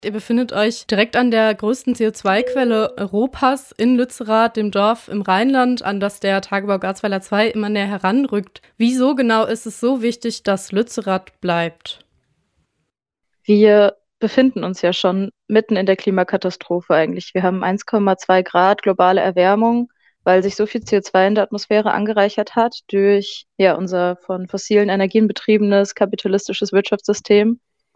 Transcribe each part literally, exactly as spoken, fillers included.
Ihr befindet euch direkt an der größten C O zwei Quelle Europas in Lützerath, dem Dorf im Rheinland, an das der Tagebau Garzweiler zwei immer näher heranrückt. Wieso genau ist es so wichtig, dass Lützerath bleibt? Wir befinden uns ja schon mitten in der Klimakatastrophe eigentlich. Wir haben eins Komma zwei Grad globale Erwärmung, weil sich so viel C O zwei in der Atmosphäre angereichert hat durch ja, unser von fossilen Energien betriebenes kapitalistisches Wirtschaftssystem.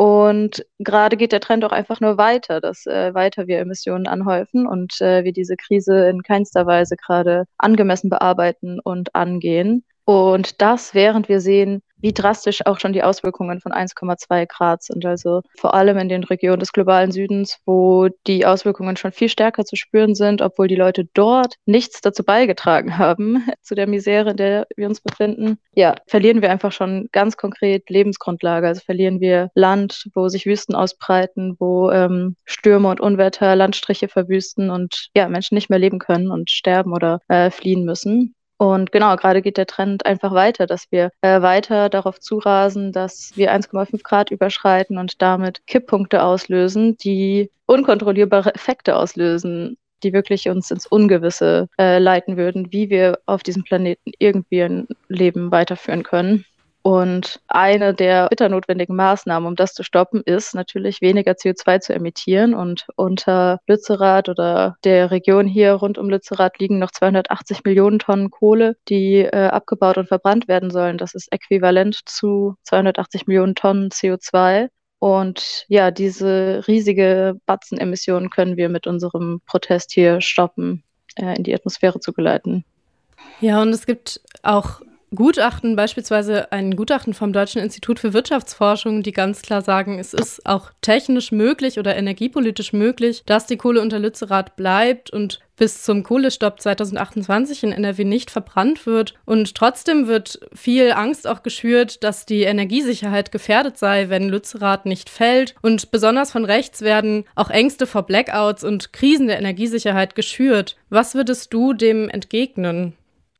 Und gerade geht der Trend auch einfach nur weiter, dass äh, weiter wir Emissionen anhäufen und äh, wir diese Krise in keinster Weise gerade angemessen bearbeiten und angehen. Und das, während wir sehen, wie drastisch auch schon die Auswirkungen von eins Komma zwei Grad sind. Also vor allem in den Regionen des globalen Südens, wo die Auswirkungen schon viel stärker zu spüren sind, obwohl die Leute dort nichts dazu beigetragen haben, zu der Misere, in der wir uns befinden. Ja, verlieren wir einfach schon ganz konkret Lebensgrundlage. Also verlieren wir Land, wo sich Wüsten ausbreiten, wo ähm, Stürme und Unwetter Landstriche verwüsten und ja, Menschen nicht mehr leben können und sterben oder äh, fliehen müssen. Und genau, gerade geht der Trend einfach weiter, dass wir äh, weiter darauf zurasen, dass wir eins Komma fünf Grad überschreiten und damit Kipppunkte auslösen, die unkontrollierbare Effekte auslösen, die wirklich uns ins Ungewisse äh, leiten würden, wie wir auf diesem Planeten irgendwie ein Leben weiterführen können. Und eine der bitter notwendigen Maßnahmen, um das zu stoppen, ist natürlich weniger C O zwei zu emittieren. Und unter Lützerath oder der Region hier rund um Lützerath liegen noch zweihundertachtzig Millionen Tonnen Kohle, die äh, abgebaut und verbrannt werden sollen. Das ist äquivalent zu zweihundertachtzig Millionen Tonnen C O zwei. Und ja, diese riesige Batzenemissionen können wir mit unserem Protest hier stoppen, äh, in die Atmosphäre zu geleiten. Ja, und es gibt auch Gutachten, beispielsweise ein Gutachten vom Deutschen Institut für Wirtschaftsforschung, die ganz klar sagen, es ist auch technisch möglich oder energiepolitisch möglich, dass die Kohle unter Lützerath bleibt und bis zum Kohlestopp zweitausendachtundzwanzig in N R W nicht verbrannt wird. Und trotzdem wird viel Angst auch geschürt, dass die Energiesicherheit gefährdet sei, wenn Lützerath nicht fällt. Und besonders von rechts werden auch Ängste vor Blackouts und Krisen der Energiesicherheit geschürt. Was würdest du dem entgegnen?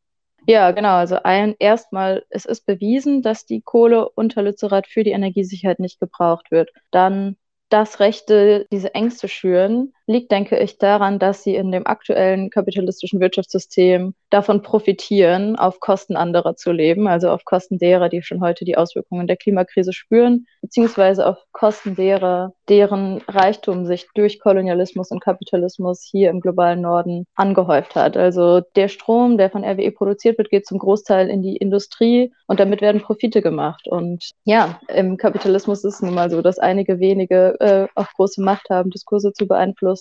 Ja, genau. Also ein, erstmal, es ist bewiesen, dass die Kohle unter Lützerath für die Energiesicherheit nicht gebraucht wird. Dann das Rechte, diese Ängste schüren, liegt, denke ich, daran, dass sie in dem aktuellen kapitalistischen Wirtschaftssystem davon profitieren, auf Kosten anderer zu leben, also auf Kosten derer, die schon heute die Auswirkungen der Klimakrise spüren, beziehungsweise auf Kosten derer, deren Reichtum sich durch Kolonialismus und Kapitalismus hier im globalen Norden angehäuft hat. Also der Strom, der von R W E produziert wird, geht zum Großteil in die Industrie und damit werden Profite gemacht. Und ja, im Kapitalismus ist es nun mal so, dass einige wenige äh, auch große Macht haben, Diskurse zu beeinflussen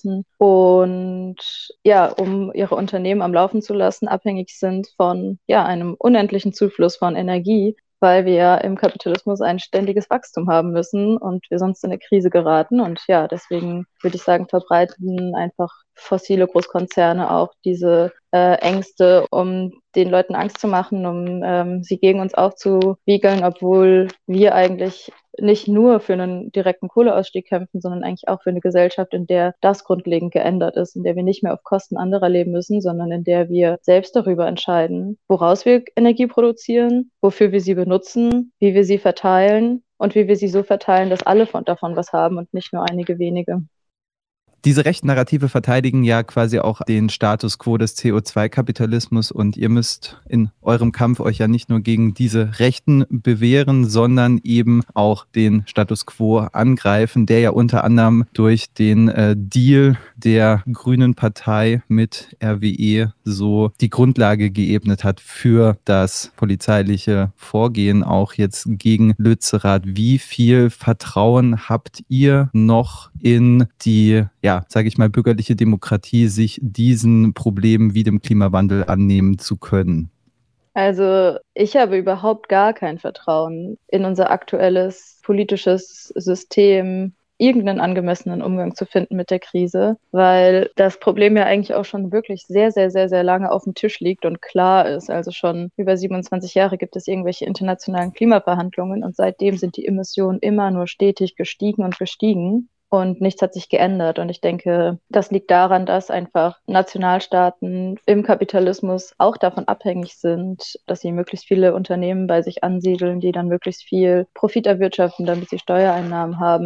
und ja, um ihre Unternehmen am Laufen zu lassen, abhängig sind von ja, einem unendlichen Zufluss von Energie, weil wir ja im Kapitalismus ein ständiges Wachstum haben müssen und wir sonst in eine Krise geraten. Und ja, deswegen würde ich sagen, verbreiten einfach fossile Großkonzerne auch diese äh, Ängste, um den Leuten Angst zu machen, um ähm, sie gegen uns aufzuwiegeln, obwohl wir eigentlich nicht nur für einen direkten Kohleausstieg kämpfen, sondern eigentlich auch für eine Gesellschaft, in der das grundlegend geändert ist, in der wir nicht mehr auf Kosten anderer leben müssen, sondern in der wir selbst darüber entscheiden, woraus wir Energie produzieren, wofür wir sie benutzen, wie wir sie verteilen und wie wir sie so verteilen, dass alle von, davon was haben und nicht nur einige wenige. Diese rechten Narrative verteidigen ja quasi auch den Status quo des C O zwei Kapitalismus und ihr müsst in eurem Kampf euch ja nicht nur gegen diese Rechten bewähren, sondern eben auch den Status quo angreifen, der ja unter anderem durch den äh, Deal der Grünen Partei mit R W E so die Grundlage geebnet hat für das polizeiliche Vorgehen auch jetzt gegen Lützerath. Wie viel Vertrauen habt ihr noch in die, ja, sage ich mal, bürgerliche Demokratie, sich diesen Problemen wie dem Klimawandel annehmen zu können? Also ich habe überhaupt gar kein Vertrauen in unser aktuelles politisches System, irgendeinen angemessenen Umgang zu finden mit der Krise, weil das Problem ja eigentlich auch schon wirklich sehr, sehr, sehr, sehr lange auf dem Tisch liegt und klar ist. Also schon über siebenundzwanzig Jahre gibt es irgendwelche internationalen Klimaverhandlungen und seitdem sind die Emissionen immer nur stetig gestiegen und gestiegen. Und nichts hat sich geändert. Und ich denke, das liegt daran, dass einfach Nationalstaaten im Kapitalismus auch davon abhängig sind, dass sie möglichst viele Unternehmen bei sich ansiedeln, die dann möglichst viel Profit erwirtschaften, damit sie Steuereinnahmen haben.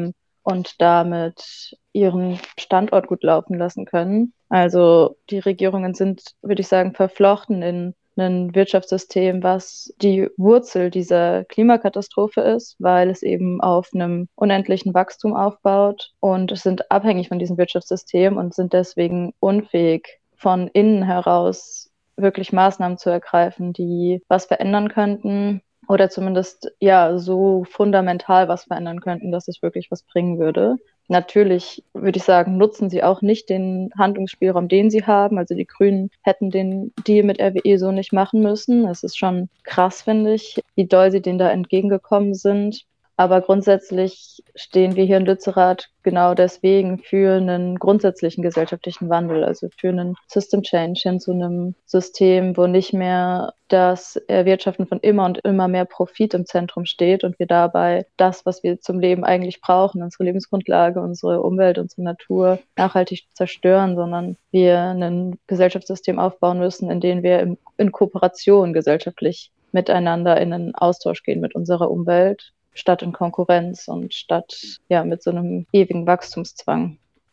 und damit ihren Standort gut laufen lassen können. Also die Regierungen sind, würde ich sagen, verflochten in ein Wirtschaftssystem, was die Wurzel dieser Klimakatastrophe ist, weil es eben auf einem unendlichen Wachstum aufbaut und sind abhängig von diesem Wirtschaftssystem und sind deswegen unfähig, von innen heraus wirklich Maßnahmen zu ergreifen, die was verändern könnten oder zumindest ja so fundamental was verändern könnten, dass es wirklich was bringen würde. Natürlich würde ich sagen, nutzen sie auch nicht den Handlungsspielraum, den sie haben. Also die Grünen hätten den Deal mit R W E so nicht machen müssen. Es ist schon krass, finde ich, wie doll sie denen da entgegengekommen sind. Aber grundsätzlich stehen wir hier in Lützerath genau deswegen für einen grundsätzlichen gesellschaftlichen Wandel, also für einen System Change hin zu einem System, wo nicht mehr das Erwirtschaften von immer und immer mehr Profit im Zentrum steht und wir dabei das, was wir zum Leben eigentlich brauchen, unsere Lebensgrundlage, unsere Umwelt, unsere Natur nachhaltig zerstören, sondern wir ein Gesellschaftssystem aufbauen müssen, in dem wir in Kooperation gesellschaftlich miteinander in einen Austausch gehen mit unserer Umwelt, statt in Konkurrenz und statt ja mit so einem ewigen Wachstumszwang.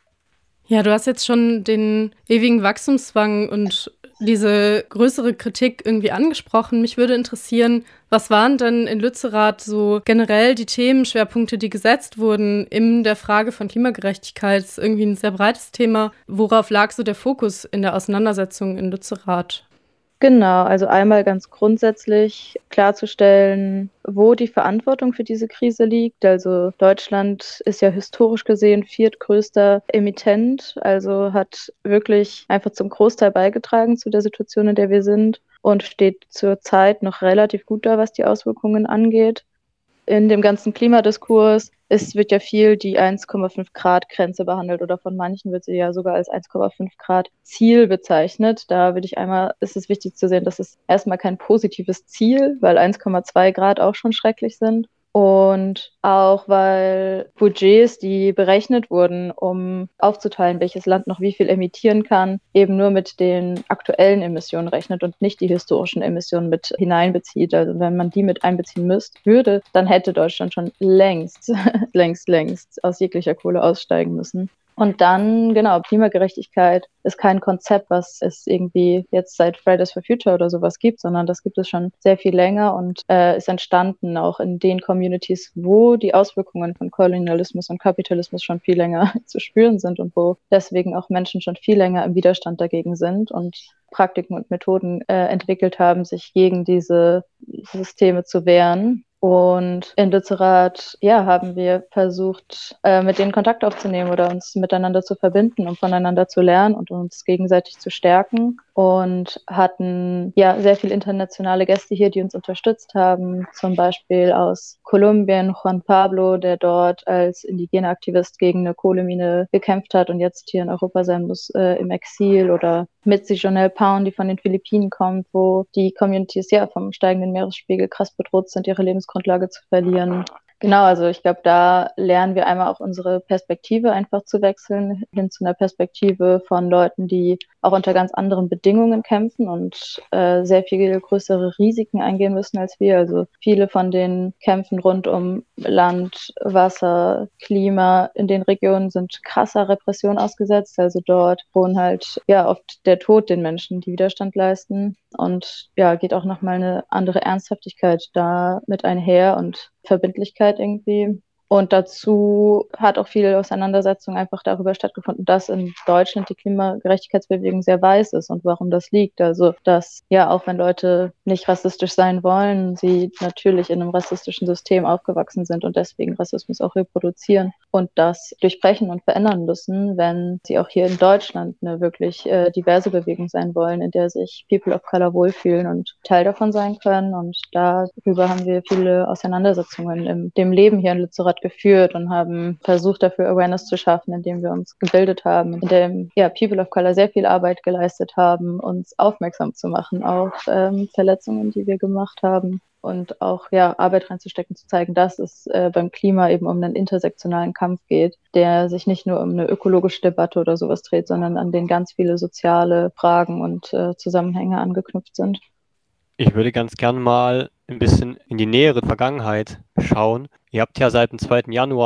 Ja, du hast jetzt schon den ewigen Wachstumszwang und diese größere Kritik irgendwie angesprochen. Mich würde interessieren, was waren denn in Lützerath so generell die Themenschwerpunkte, die gesetzt wurden in der Frage von Klimagerechtigkeit? Das ist irgendwie ein sehr breites Thema. Worauf lag so der Fokus in der Auseinandersetzung in Lützerath? Genau, also einmal ganz grundsätzlich klarzustellen, wo die Verantwortung für diese Krise liegt. Also Deutschland ist ja historisch gesehen viertgrößter Emittent, also hat wirklich einfach zum Großteil beigetragen zu der Situation, in der wir sind und steht zurzeit noch relativ gut da, was die Auswirkungen angeht. In dem ganzen Klimadiskurs es wird ja viel die eins Komma fünf Grad Grenze behandelt oder von manchen wird sie ja sogar als eins Komma fünf Grad Ziel bezeichnet. Da würde ich einmal, ist es wichtig zu sehen, dass es erstmal kein positives Ziel, weil eins Komma zwei Grad auch schon schrecklich sind. Und auch, weil Budgets, die berechnet wurden, um aufzuteilen, welches Land noch wie viel emittieren kann, eben nur mit den aktuellen Emissionen rechnet und nicht die historischen Emissionen mit hineinbezieht. Also wenn man die mit einbeziehen müsste, würde, dann hätte Deutschland schon längst, längst, längst aus jeglicher Kohle aussteigen müssen. Und dann, genau, Klimagerechtigkeit ist kein Konzept, was es irgendwie jetzt seit Fridays for Future oder sowas gibt, sondern das gibt es schon sehr viel länger und äh, ist entstanden auch in den Communities, wo die Auswirkungen von Kolonialismus und Kapitalismus schon viel länger zu spüren sind und wo deswegen auch Menschen schon viel länger im Widerstand dagegen sind und Praktiken und Methoden äh, entwickelt haben, sich gegen diese Systeme zu wehren. Und in Lützerath, ja, haben wir versucht, äh, mit denen Kontakt aufzunehmen oder uns miteinander zu verbinden, um voneinander zu lernen und uns gegenseitig zu stärken. Und hatten ja sehr viele internationale Gäste hier, die uns unterstützt haben. Zum Beispiel aus Kolumbien Juan Pablo, der dort als indigener Aktivist gegen eine Kohlemine gekämpft hat und jetzt hier in Europa sein muss, äh, im Exil. Oder Mitzi Jonelle Pound, die von den Philippinen kommt, wo die Communities ja vom steigenden Meeresspiegel krass bedroht sind, ihre Lebensgrundlage zu verlieren. Genau, also ich glaube, da lernen wir einmal auch unsere Perspektive einfach zu wechseln, hin zu einer Perspektive von Leuten, die auch unter ganz anderen Bedingungen kämpfen und äh, sehr viel größere Risiken eingehen müssen als wir. Also viele von den Kämpfen rund um Land, Wasser, Klima in den Regionen sind krasser Repression ausgesetzt. Also dort wohnen halt ja oft der Tod den Menschen, die Widerstand leisten. Und ja, geht auch nochmal eine andere Ernsthaftigkeit da mit einher und Verbindlichkeit irgendwie. Und dazu hat auch viel Auseinandersetzung einfach darüber stattgefunden, dass in Deutschland die Klimagerechtigkeitsbewegung sehr weiß ist und warum das liegt. Also, dass ja, auch wenn Leute nicht rassistisch sein wollen, sie natürlich in einem rassistischen System aufgewachsen sind und deswegen Rassismus auch reproduzieren und das durchbrechen und verändern müssen, wenn sie auch hier in Deutschland eine wirklich äh, diverse Bewegung sein wollen, in der sich People of Color wohlfühlen und Teil davon sein können. Und darüber haben wir viele Auseinandersetzungen im dem Leben hier in Lützerath geführt und haben versucht, dafür Awareness zu schaffen, indem wir uns gebildet haben, indem ja, People of Color sehr viel Arbeit geleistet haben, uns aufmerksam zu machen auf ähm, Verletzungen, die wir gemacht haben und auch ja, Arbeit reinzustecken, zu zeigen, dass es äh, beim Klima eben um einen intersektionalen Kampf geht, der sich nicht nur um eine ökologische Debatte oder sowas dreht, sondern an den ganz viele soziale Fragen und äh, Zusammenhänge angeknüpft sind. Ich würde ganz gern mal ein bisschen in die nähere Vergangenheit schauen. Ihr habt ja seit dem zweiten Januar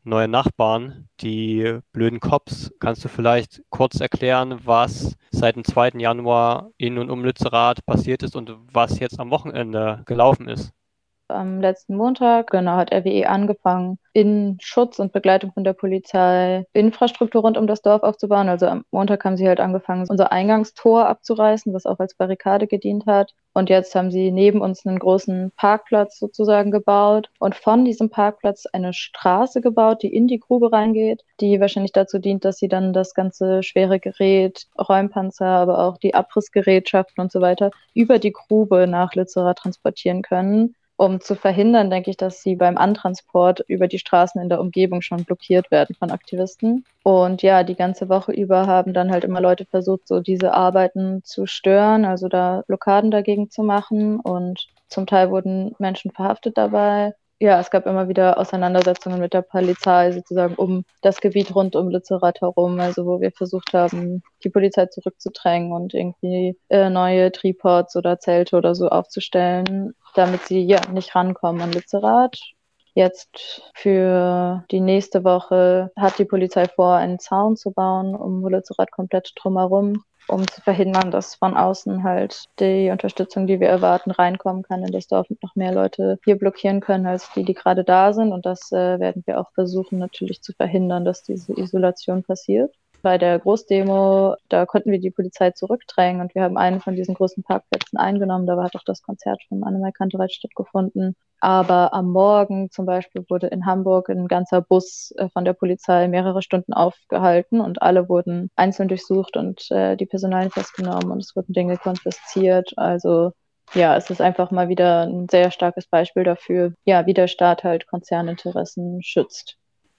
neue Nachbarn, die blöden Cops. Kannst du vielleicht kurz erklären, was seit dem zweiten Januar in und um Lützerath passiert ist und was jetzt am Wochenende gelaufen ist? Am letzten Montag, genau, hat R W E angefangen, in Schutz und Begleitung von der Polizei Infrastruktur rund um das Dorf aufzubauen. Also am Montag haben sie halt angefangen, unser Eingangstor abzureißen, was auch als Barrikade gedient hat. Und jetzt haben sie neben uns einen großen Parkplatz sozusagen gebaut und von diesem Parkplatz eine Straße gebaut, die in die Grube reingeht, die wahrscheinlich dazu dient, dass sie dann das ganze schwere Gerät, Räumpanzer, aber auch die Abrissgerätschaften und so weiter über die Grube nach Lützerath transportieren können, um zu verhindern, denke ich, dass sie beim Antransport über die Straßen in der Umgebung schon blockiert werden von Aktivisten. Und ja, die ganze Woche über haben dann halt immer Leute versucht, so diese Arbeiten zu stören, also da Blockaden dagegen zu machen. Und zum Teil wurden Menschen verhaftet dabei. Ja, es gab immer wieder Auseinandersetzungen mit der Polizei sozusagen um das Gebiet rund um Lützerath herum, also wo wir versucht haben, die Polizei zurückzudrängen und irgendwie äh, neue Tripods oder Zelte oder so aufzustellen, damit sie ja nicht rankommen an Lützerath. Jetzt für die nächste Woche hat die Polizei vor, einen Zaun zu bauen um Lützerath komplett drumherum, um zu verhindern, dass von außen halt die Unterstützung, die wir erwarten, reinkommen kann in das Dorf und noch mehr Leute hier blockieren können, als die, die gerade da sind. Und das äh, werden wir auch versuchen, natürlich zu verhindern, dass diese Isolation passiert. Bei der Großdemo, da konnten wir die Polizei zurückdrängen und wir haben einen von diesen großen Parkplätzen eingenommen. Da hat auch das Konzert von Annemarie Kantereit stattgefunden. Aber am Morgen zum Beispiel wurde in Hamburg ein ganzer Bus äh, von der Polizei mehrere Stunden aufgehalten und alle wurden einzeln durchsucht und äh, die Personalien festgenommen und es wurden Dinge konfisziert. Also ja, es ist einfach mal wieder ein sehr starkes Beispiel dafür, ja, wie der Staat halt Konzerninteressen schützt.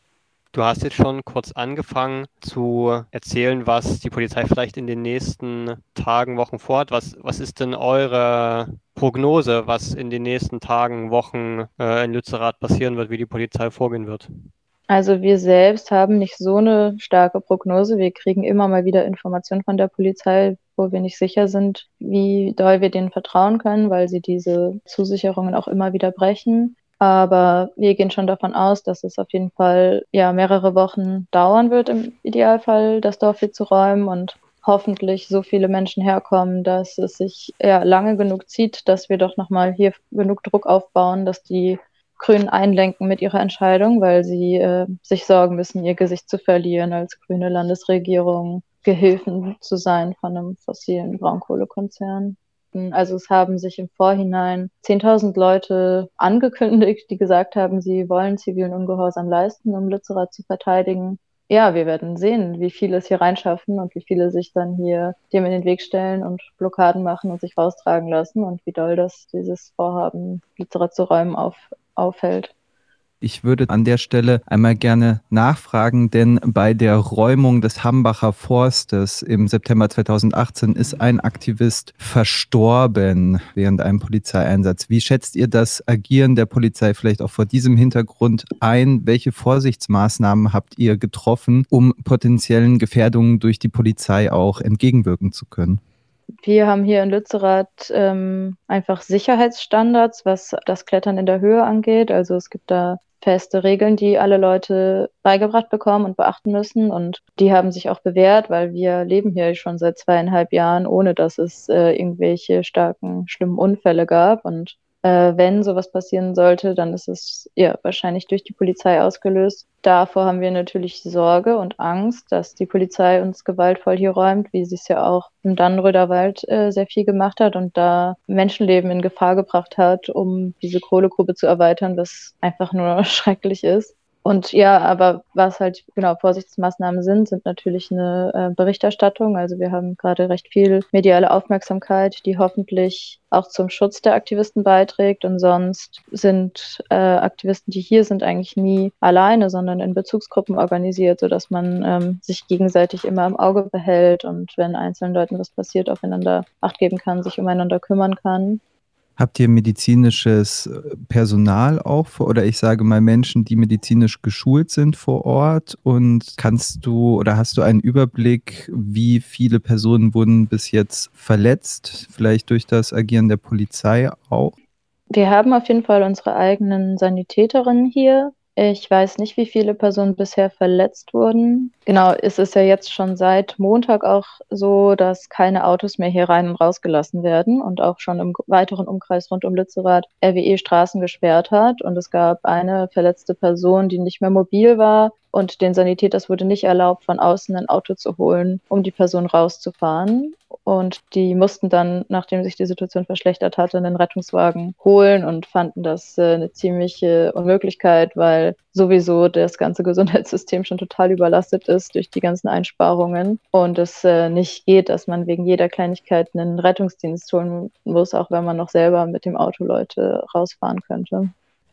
Du hast jetzt schon kurz angefangen zu erzählen, was die Polizei vielleicht in den nächsten Tagen, Wochen vorhat. Was, was ist denn eure Prognose, was in den nächsten Tagen, Wochen äh, in Lützerath passieren wird, wie die Polizei vorgehen wird? Also wir selbst haben nicht so eine starke Prognose. Wir kriegen immer mal wieder Informationen von der Polizei, wo wir nicht sicher sind, wie doll wir denen vertrauen können, weil sie diese Zusicherungen auch immer wieder brechen. Aber wir gehen schon davon aus, dass es auf jeden Fall ja mehrere Wochen dauern wird, im Idealfall das Dorf hier zu räumen und hoffentlich so viele Menschen herkommen, dass es sich ja lange genug zieht, dass wir doch nochmal hier genug Druck aufbauen, dass die Grünen einlenken mit ihrer Entscheidung, weil sie äh, sich sorgen müssen, ihr Gesicht zu verlieren als grüne Landesregierung, Gehilfen zu sein von einem fossilen Braunkohlekonzern. Also es haben sich im Vorhinein zehntausend Leute angekündigt, die gesagt haben, sie wollen zivilen Ungehorsam leisten, um Lützerath zu verteidigen. Ja, wir werden sehen, wie viele es hier reinschaffen und wie viele sich dann hier dem in den Weg stellen und Blockaden machen und sich raustragen lassen und wie doll das dieses Vorhaben, Lützerath zu räumen, auf, aufhält. Ich würde an der Stelle einmal gerne nachfragen, denn bei der Räumung des Hambacher Forstes im September zweitausendachtzehn ist ein Aktivist verstorben während einem Polizeieinsatz. Wie schätzt ihr das Agieren der Polizei vielleicht auch vor diesem Hintergrund ein? Welche Vorsichtsmaßnahmen habt ihr getroffen, um potenziellen Gefährdungen durch die Polizei auch entgegenwirken zu können? Wir haben hier in Lützerath ähm, einfach Sicherheitsstandards, was das Klettern in der Höhe angeht. Also es gibt da feste Regeln, die alle Leute beigebracht bekommen und beachten müssen. Und die haben sich auch bewährt, weil wir leben hier schon seit zweieinhalb Jahren, ohne dass es äh, irgendwelche starken, schlimmen Unfälle gab. Und äh, wenn sowas passieren sollte, dann ist es ja wahrscheinlich durch die Polizei ausgelöst. Davor haben wir natürlich Sorge und Angst, dass die Polizei uns gewaltvoll hier räumt, wie sie es ja auch im Dannenröder Wald äh, sehr viel gemacht hat und da Menschenleben in Gefahr gebracht hat, um diese Kohlegrube zu erweitern, was einfach nur schrecklich ist. Und ja, aber was halt genau Vorsichtsmaßnahmen sind, sind natürlich eine äh, Berichterstattung. Also wir haben gerade recht viel mediale Aufmerksamkeit, die hoffentlich auch zum Schutz der Aktivisten beiträgt. Und sonst sind äh, Aktivisten, die hier sind, eigentlich nie alleine, sondern in Bezugsgruppen organisiert, sodass man ähm, sich gegenseitig immer im Auge behält und wenn einzelnen Leuten was passiert, aufeinander Acht geben kann, sich umeinander kümmern kann. Habt ihr medizinisches Personal auch vor, oder ich sage mal Menschen, die medizinisch geschult sind vor Ort? Und kannst du oder hast du einen Überblick, wie viele Personen wurden bis jetzt verletzt, vielleicht durch das Agieren der Polizei auch? Wir haben auf jeden Fall unsere eigenen Sanitäterinnen hier Ich weiß nicht, wie viele Personen bisher verletzt wurden. Genau, es ist ja jetzt schon seit Montag auch so, dass keine Autos mehr hier rein und rausgelassen werden und auch schon im weiteren Umkreis rund um Lützerath R W E Straßen gesperrt hat. Und es gab eine verletzte Person, die nicht mehr mobil war. Und den Sanitätern wurde nicht erlaubt, von außen ein Auto zu holen, um die Person rauszufahren. Und die mussten dann, nachdem sich die Situation verschlechtert hatte, einen Rettungswagen holen und fanden das äh, eine ziemliche Unmöglichkeit, weil sowieso das ganze Gesundheitssystem schon total überlastet ist durch die ganzen Einsparungen und es äh, nicht geht, dass man wegen jeder Kleinigkeit einen Rettungsdienst holen muss, auch wenn man noch selber mit dem Auto Leute rausfahren könnte.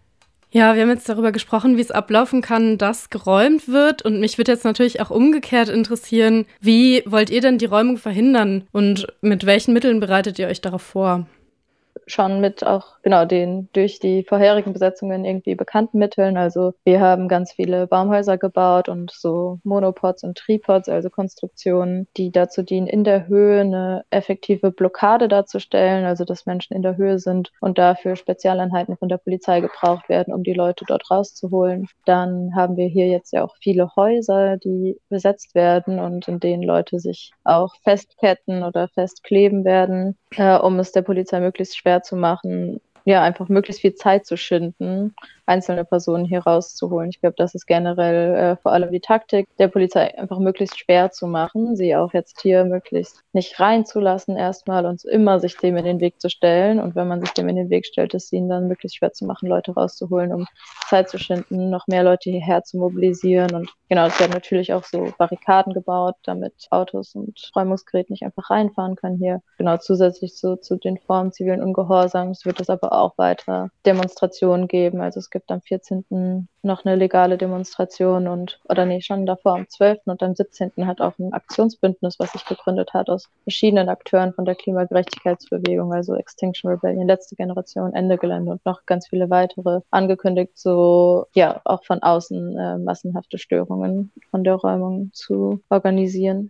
Ja, wir haben jetzt darüber gesprochen, wie es ablaufen kann, dass geräumt wird. Und mich würde jetzt natürlich auch umgekehrt interessieren, wie wollt ihr denn die Räumung verhindern und mit welchen Mitteln bereitet ihr euch darauf vor? Schon mit auch, genau, den durch die vorherigen Besetzungen irgendwie bekannten Mitteln. Also wir haben ganz viele Baumhäuser gebaut und so Monopods und Tripods, also Konstruktionen, die dazu dienen, in der Höhe eine effektive Blockade darzustellen, also dass Menschen in der Höhe sind und dafür Spezialeinheiten von der Polizei gebraucht werden, um die Leute dort rauszuholen. Dann haben wir hier jetzt ja auch viele Häuser, die besetzt werden und in denen Leute sich auch festketten oder festkleben werden, äh, um es der Polizei möglichst schwer zu machen, ja, einfach möglichst viel Zeit zu schinden, einzelne Personen hier rauszuholen. Ich glaube, das ist generell äh, vor allem die Taktik der Polizei, einfach möglichst schwer zu machen, sie auch jetzt hier möglichst nicht reinzulassen erstmal und immer sich dem in den Weg zu stellen. Und wenn man sich dem in den Weg stellt, ist ihnen dann möglichst schwer zu machen, Leute rauszuholen, um Zeit zu schinden, noch mehr Leute hierher zu mobilisieren. Und genau, es werden natürlich auch so Barrikaden gebaut, damit Autos und Räumungsgeräte nicht einfach reinfahren können hier. Genau, zusätzlich zu, zu den Formen zivilen Ungehorsams wird es aber auch weiter Demonstrationen geben. Also es gibt am vierzehnten noch eine legale Demonstration und, oder nee, schon davor am zwölften und am siebzehnten hat auch ein Aktionsbündnis, was sich gegründet hat aus verschiedenen Akteuren von der Klimagerechtigkeitsbewegung, also Extinction Rebellion, letzte Generation, Ende Gelände und noch ganz viele weitere angekündigt, so ja auch von außen äh, massenhafte Störungen von der Räumung zu organisieren.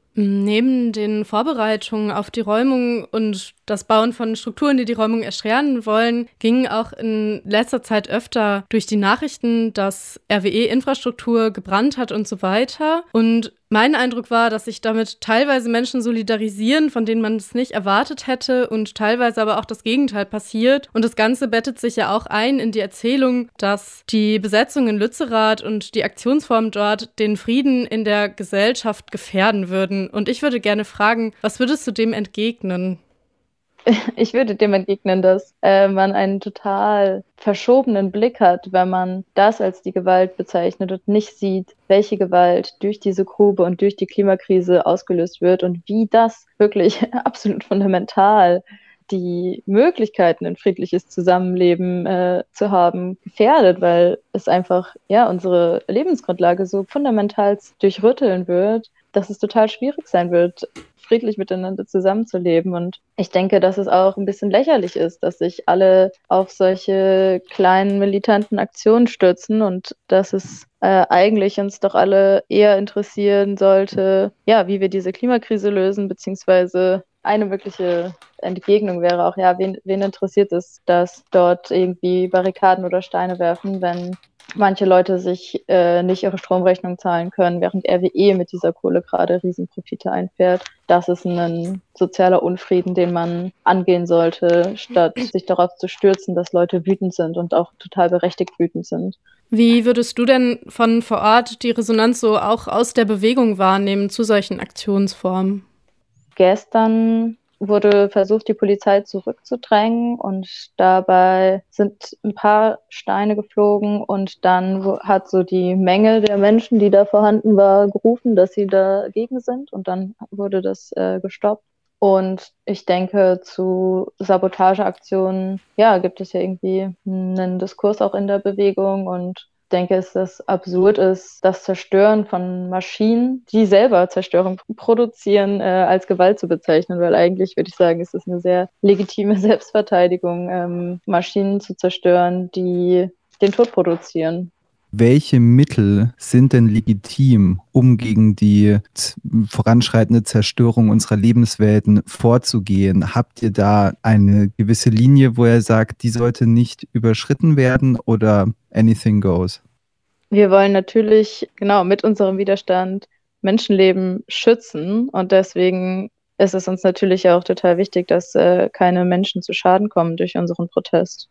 Neben den Vorbereitungen auf die Räumung und das Bauen von Strukturen, die die Räumung erschweren wollen, ging auch in letzter Zeit öfter durch die Nachrichten, dass R W E-Infrastruktur gebrannt hat und so weiter. Und mein Eindruck war, dass sich damit teilweise Menschen solidarisieren, von denen man es nicht erwartet hätte und teilweise aber auch das Gegenteil passiert. Und das Ganze bettet sich ja auch ein in die Erzählung, dass die Besetzung in Lützerath und die Aktionsformen dort den Frieden in der Gesellschaft gefährden würden. Und ich würde gerne fragen, was würdest du dem entgegnen? Ich würde dem entgegnen, dass äh, man einen total verschobenen Blick hat, wenn man das als die Gewalt bezeichnet und nicht sieht, welche Gewalt durch diese Grube und durch die Klimakrise ausgelöst wird und wie das wirklich absolut fundamental die Möglichkeiten, ein friedliches Zusammenleben äh, zu haben, gefährdet, weil es einfach ja unsere Lebensgrundlage so fundamental durchrütteln wird, dass es total schwierig sein wird, friedlich miteinander zusammenzuleben. Und ich denke, dass es auch ein bisschen lächerlich ist, dass sich alle auf solche kleinen militanten Aktionen stürzen und dass es äh, eigentlich uns doch alle eher interessieren sollte, ja, wie wir diese Klimakrise lösen, beziehungsweise eine mögliche Entgegnung wäre auch, ja, wen, wen interessiert es, dass dort irgendwie Barrikaden oder Steine werfen, wenn manche Leute sich äh, nicht ihre Stromrechnung zahlen können, während R W E mit dieser Kohle gerade Riesenprofite einfährt. Das ist ein sozialer Unfrieden, den man angehen sollte, statt sich darauf zu stürzen, dass Leute wütend sind und auch total berechtigt wütend sind. Wie würdest du denn von vor Ort die Resonanz so auch aus der Bewegung wahrnehmen zu solchen Aktionsformen? Gestern wurde versucht, die Polizei zurückzudrängen und dabei sind ein paar Steine geflogen und dann hat so die Menge der Menschen, die da vorhanden war, gerufen, dass sie dagegen sind und dann wurde das äh, gestoppt. Und ich denke, zu Sabotageaktionen, ja, gibt es ja irgendwie einen Diskurs auch in der Bewegung und ich denke, dass es absurd ist, das Zerstören von Maschinen, die selber Zerstörung produzieren, äh, als Gewalt zu bezeichnen, weil eigentlich, würde ich sagen, ist es eine sehr legitime Selbstverteidigung, ähm, Maschinen zu zerstören, die den Tod produzieren. Welche Mittel sind denn legitim, um gegen die z- voranschreitende Zerstörung unserer Lebenswelten vorzugehen? Habt ihr da eine gewisse Linie, wo ihr sagt, die sollte nicht überschritten werden oder anything goes? Wir wollen natürlich, genau, mit unserem Widerstand Menschenleben schützen und deswegen ist es uns natürlich auch total wichtig, dass äh, keine Menschen zu Schaden kommen durch unseren Protest.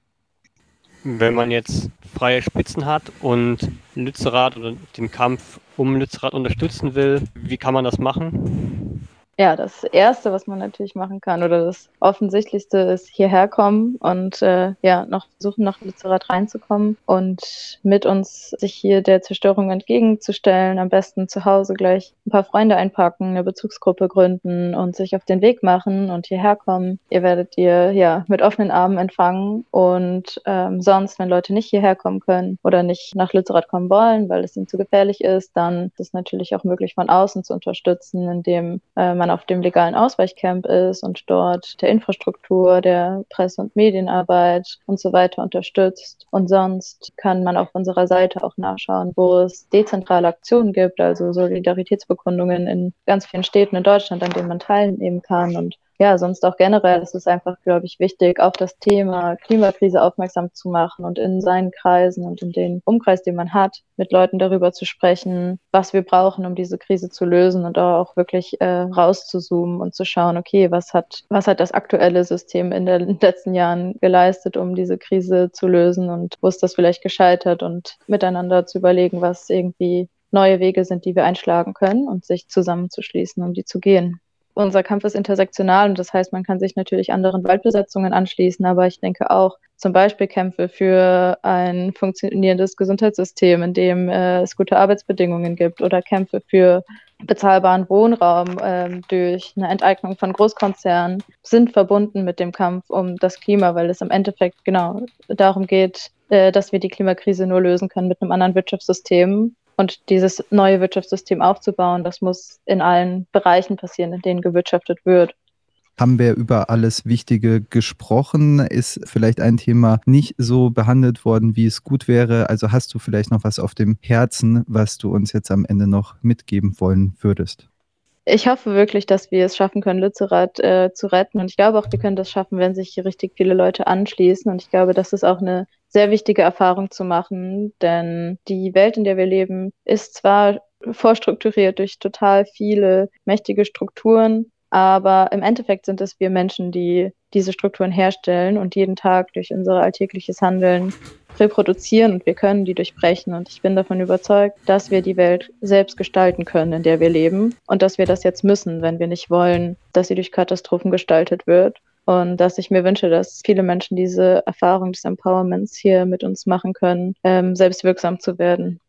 Wenn man jetzt freie Spitzen hat und Lützerath oder den Kampf um Lützerath unterstützen will, wie kann man das machen? Ja, das Erste, was man natürlich machen kann oder das Offensichtlichste ist hierher kommen und äh, ja, noch versuchen, nach Lützerath reinzukommen und mit uns sich hier der Zerstörung entgegenzustellen. Am besten zu Hause gleich ein paar Freunde einpacken, eine Bezugsgruppe gründen und sich auf den Weg machen und hierher kommen. Ihr werdet ihr ja mit offenen Armen empfangen und ähm, sonst, wenn Leute nicht hierher kommen können oder nicht nach Lützerath kommen wollen, weil es ihnen zu gefährlich ist, dann ist es natürlich auch möglich, von außen zu unterstützen, indem äh, man auf dem legalen Ausweichcamp ist und dort der Infrastruktur, der Presse- und Medienarbeit und so weiter unterstützt. Und sonst kann man auf unserer Seite auch nachschauen, wo es dezentrale Aktionen gibt, also Solidaritätsbekundungen in ganz vielen Städten in Deutschland, an denen man teilnehmen kann. Und ja, sonst auch generell ist es einfach, glaube ich, wichtig, auf das Thema Klimakrise aufmerksam zu machen und in seinen Kreisen und in den Umkreis, den man hat, mit Leuten darüber zu sprechen, was wir brauchen, um diese Krise zu lösen und auch wirklich äh, rauszuzoomen und zu schauen, okay, was hat, was hat das aktuelle System in den letzten Jahren geleistet, um diese Krise zu lösen und wo ist das vielleicht gescheitert und miteinander zu überlegen, was irgendwie neue Wege sind, die wir einschlagen können und sich zusammenzuschließen, um die zu gehen. Unser Kampf ist intersektional und das heißt, man kann sich natürlich anderen Waldbesetzungen anschließen, aber ich denke auch zum Beispiel Kämpfe für ein funktionierendes Gesundheitssystem, in dem äh, es gute Arbeitsbedingungen gibt oder Kämpfe für bezahlbaren Wohnraum äh, durch eine Enteignung von Großkonzernen sind verbunden mit dem Kampf um das Klima, weil es im Endeffekt genau darum geht, äh, dass wir die Klimakrise nur lösen können mit einem anderen Wirtschaftssystem. Und dieses neue Wirtschaftssystem aufzubauen, das muss in allen Bereichen passieren, in denen gewirtschaftet wird. Haben wir über alles Wichtige gesprochen? Ist vielleicht ein Thema nicht so behandelt worden, wie es gut wäre? Also hast du vielleicht noch was auf dem Herzen, was du uns jetzt am Ende noch mitgeben wollen würdest? Ich hoffe wirklich, dass wir es schaffen können, Lützerath äh, zu retten. Und ich glaube auch, wir können das schaffen, wenn sich hier richtig viele Leute anschließen. Und ich glaube, das ist auch eine sehr wichtige Erfahrung zu machen, denn die Welt, in der wir leben, ist zwar vorstrukturiert durch total viele mächtige Strukturen, aber im Endeffekt sind es wir Menschen, die diese Strukturen herstellen und jeden Tag durch unser alltägliches Handeln reproduzieren und wir können die durchbrechen. Und ich bin davon überzeugt, dass wir die Welt selbst gestalten können, in der wir leben und dass wir das jetzt müssen, wenn wir nicht wollen, dass sie durch Katastrophen gestaltet wird. Und dass ich mir wünsche, dass viele Menschen diese Erfahrung des Empowerments hier mit uns machen können, ähm, selbst wirksam zu werden.